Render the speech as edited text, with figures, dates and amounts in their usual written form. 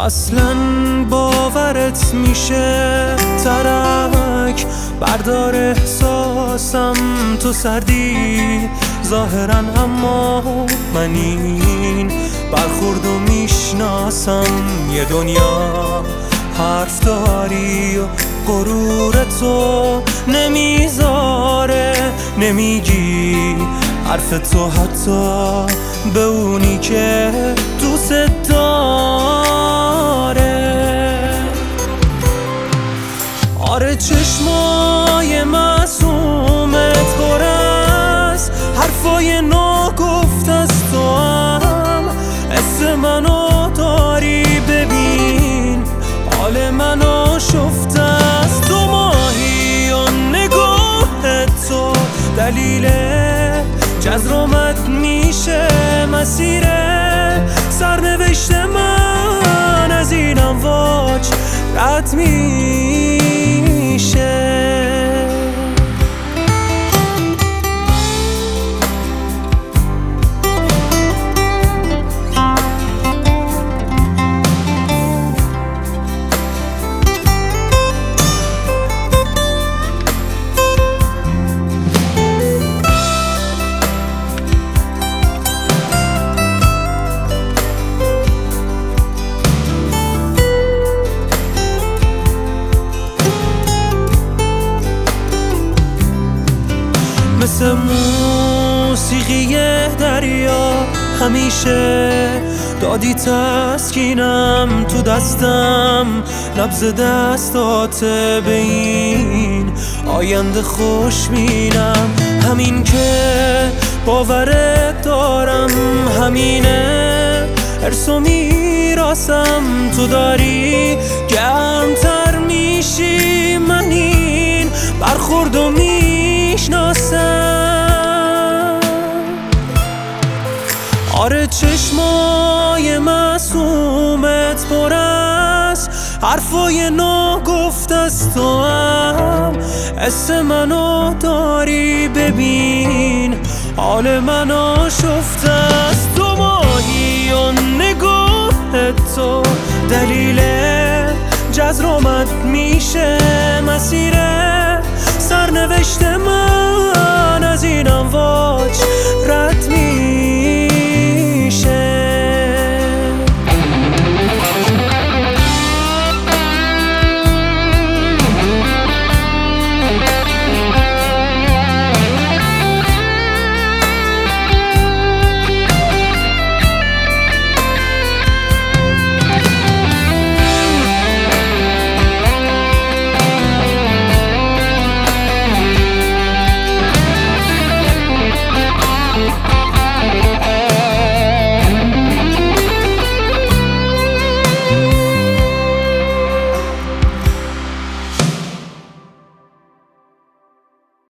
اصلا باورت میشه ترک بردار احساسم تو سردی ظاهرا، اما من این برخوردو میشناسم. یه دنیا حرف داری و غرور تو نمیذاره، نمیگی حرف تو حتی به اونی که دوست داره. آره چشمای معصومت پر از حرفای ناگفت از تو هم، حس منو داری ببین، حال منو شفت از تو ماهی و نگاه تو دلیل جزرومت میشه مسیر سرنوشت من، از این امواج رد میشه. مثل موسیقی دریا همیشه دادی تسکینم تو دستم، نبض دستات به این آینده خوش بینم. همین که باورت دارم همینه، حرص و میراسم تو داری گرمتر میشی، من این برخوردو میشناسم. آره چشمای معصومت پر از حرفای ناگفت از تو هم، حس منو داری ببین، حال منو شفت از تو ماهی و نگاه تو دلیل جزرومت میشه مسیر سرنوشت من.